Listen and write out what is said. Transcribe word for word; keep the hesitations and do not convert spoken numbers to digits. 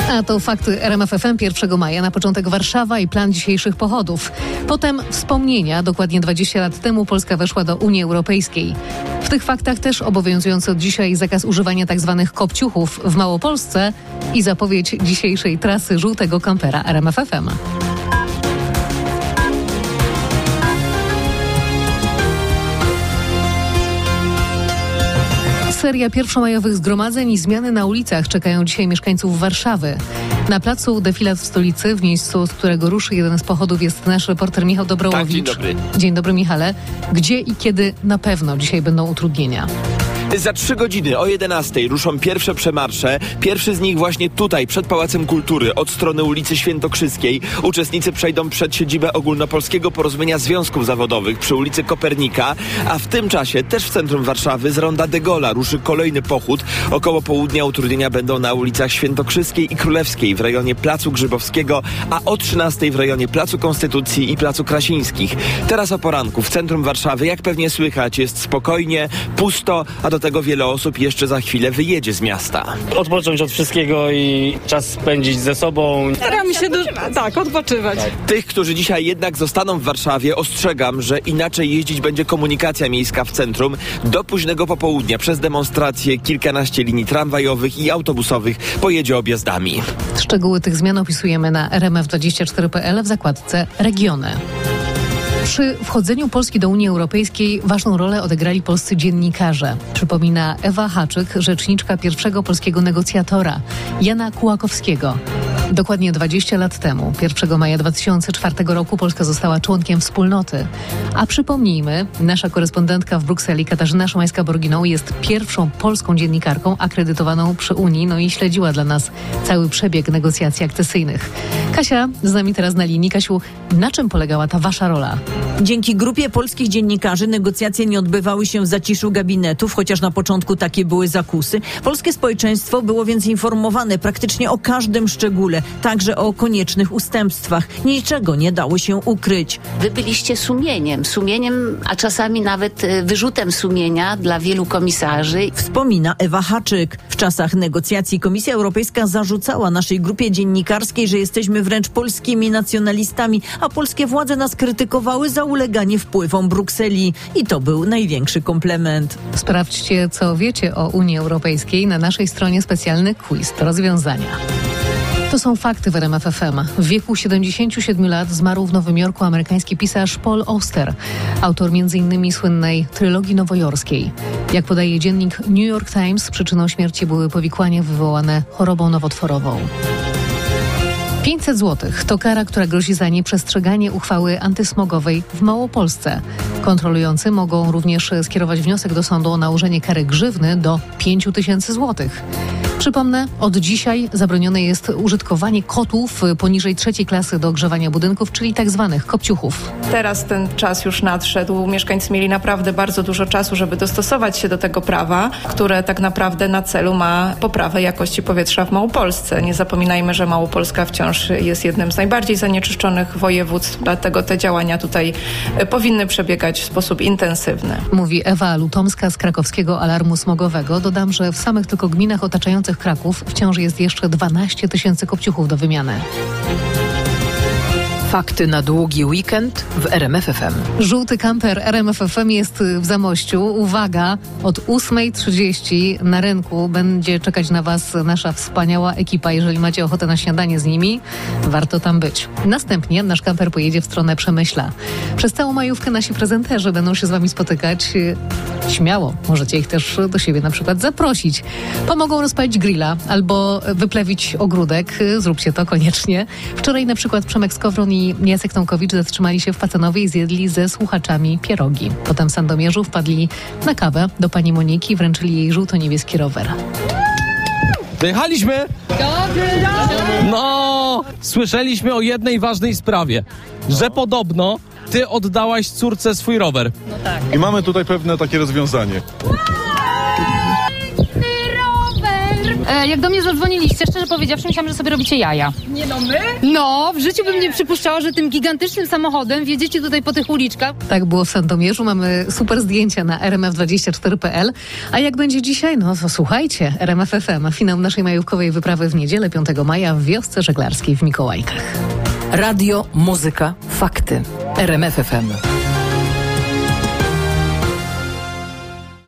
A to fakty R M F F M pierwszego maja. Na początek Warszawa i plan dzisiejszych pochodów. Potem wspomnienia. Dokładnie dwadzieścia lat temu Polska weszła do Unii Europejskiej. W tych faktach też obowiązujący od dzisiaj zakaz używania tzw. kopciuchów w Małopolsce i zapowiedź dzisiejszej trasy żółtego kampera R M F F M. Seria pierwszomajowych zgromadzeń i zmiany na ulicach czekają dzisiaj mieszkańców Warszawy. Na placu defilat w stolicy, w miejscu, z którego ruszy jeden z pochodów, jest nasz reporter Michał Dobrołowicz. Tak, dzień dobry. Dzień dobry, Michale. Gdzie i kiedy na pewno dzisiaj będą utrudnienia? Za trzy godziny o jedenastej ruszą pierwsze przemarsze. Pierwszy z nich właśnie tutaj, przed Pałacem Kultury, od strony ulicy Świętokrzyskiej. Uczestnicy przejdą przed siedzibę Ogólnopolskiego Porozumienia Związków Zawodowych przy ulicy Kopernika, a w tym czasie też w centrum Warszawy z ronda de Gaulle'a ruszy kolejny pochód. Około południa utrudnienia będą na ulicach Świętokrzyskiej i Królewskiej w rejonie Placu Grzybowskiego, a o trzynastej w rejonie Placu Konstytucji i Placu Krasińskich. Teraz o poranku w centrum Warszawy, jak pewnie słychać, jest spokojnie, pusto, a do tego wiele osób jeszcze za chwilę wyjedzie z miasta. Odpocząć od wszystkiego i czas spędzić ze sobą. Staramy się do... tak, odpoczywać. Tak. Tych, którzy dzisiaj jednak zostaną w Warszawie, ostrzegam, że inaczej jeździć będzie komunikacja miejska w centrum. Do późnego popołudnia przez demonstracje kilkanaście linii tramwajowych i autobusowych pojedzie objazdami. Szczegóły tych zmian opisujemy na r m f dwadzieścia cztery kropka p l w zakładce Regiony. Przy wchodzeniu Polski do Unii Europejskiej ważną rolę odegrali polscy dziennikarze. Przypomina Ewa Haczyk, rzeczniczka pierwszego polskiego negocjatora, Jana Kułakowskiego. Dokładnie dwadzieścia lat temu, pierwszego maja dwa tysiące czwartego roku, Polska została członkiem wspólnoty. A przypomnijmy, nasza korespondentka w Brukseli, Katarzyna Szymańska-Borginą, jest pierwszą polską dziennikarką akredytowaną przy Unii, no i śledziła dla nas cały przebieg negocjacji akcesyjnych. Kasia z nami teraz na linii. Kasiu, na czym polegała ta wasza rola? Dzięki grupie polskich dziennikarzy negocjacje nie odbywały się w zaciszu gabinetów, chociaż na początku takie były zakusy. Polskie społeczeństwo było więc informowane praktycznie o każdym szczególe, także o koniecznych ustępstwach. Niczego nie dało się ukryć. Wy byliście sumieniem, sumieniem, a czasami nawet wyrzutem sumienia dla wielu komisarzy. Wspomina Ewa Haczyk. W czasach negocjacji Komisja Europejska zarzucała naszej grupie dziennikarskiej, że jesteśmy wręcz polskimi nacjonalistami, a polskie władze nas krytykowały za uleganie wpływom Brukseli. I to był największy komplement. Sprawdźcie, co wiecie o Unii Europejskiej na naszej stronie. Specjalny quiz do rozwiązania. To są fakty w R M F F M. W wieku siedemdziesięciu siedmiu lat zmarł w Nowym Jorku amerykański pisarz Paul Auster, autor między innymi słynnej trylogii nowojorskiej. Jak podaje dziennik New York Times, przyczyną śmierci były powikłania wywołane chorobą nowotworową. pięćset złotych to kara, która grozi za nieprzestrzeganie uchwały antysmogowej w Małopolsce. Kontrolujący mogą również skierować wniosek do sądu o nałożenie kary grzywny do pięciu tysięcy złotych. Przypomnę, od dzisiaj zabronione jest użytkowanie kotłów poniżej trzeciej klasy do ogrzewania budynków, czyli tak zwanych kopciuchów. Teraz ten czas już nadszedł. Mieszkańcy mieli naprawdę bardzo dużo czasu, żeby dostosować się do tego prawa, które tak naprawdę na celu ma poprawę jakości powietrza w Małopolsce. Nie zapominajmy, że Małopolska wciąż jest jednym z najbardziej zanieczyszczonych województw, dlatego te działania tutaj powinny przebiegać w sposób intensywny. Mówi Ewa Lutomska z krakowskiego alarmu smogowego. Dodam, że w samych tylko gminach otaczających Kraków wciąż jest jeszcze dwanaście tysięcy kopciuchów do wymiany. Fakty na długi weekend w R M F F M. Żółty kamper R M F F M jest w Zamościu. Uwaga, od ósmej trzydzieści na rynku będzie czekać na Was nasza wspaniała ekipa. Jeżeli macie ochotę na śniadanie z nimi, warto tam być. Następnie nasz kamper pojedzie w stronę Przemyśla. Przez całą majówkę nasi prezenterzy będą się z Wami spotykać. Śmiało, możecie ich też do siebie na przykład zaprosić. Pomogą rozpalić grilla albo wyplewić ogródek. Zróbcie to koniecznie. Wczoraj na przykład Przemek Skowron i Jacek Tomkowicz zatrzymali się w Pacanowie i zjedli ze słuchaczami pierogi. Potem w Sandomierzu wpadli na kawę do pani Moniki i wręczyli jej żółto-niebieski rower. Dojechaliśmy! Dobry, dobry! No, słyszeliśmy o jednej ważnej sprawie, że podobno ty oddałaś córce swój rower. No tak. I mamy tutaj pewne takie rozwiązanie. E, jak do mnie zadzwoniliście, szczerze powiedziawszy, myślałam, że sobie robicie jaja. Nie no my? No, w życiu bym nie przypuszczała, że tym gigantycznym samochodem wjedziecie tutaj po tych uliczkach. Tak było w Sandomierzu. Mamy super zdjęcia na r m f dwadzieścia cztery kropka p l. A jak będzie dzisiaj? No to słuchajcie, R M F F M. Finał naszej majówkowej wyprawy w niedzielę piątego maja w wiosce żeglarskiej w Mikołajkach. Radio, muzyka, fakty. R M F F M.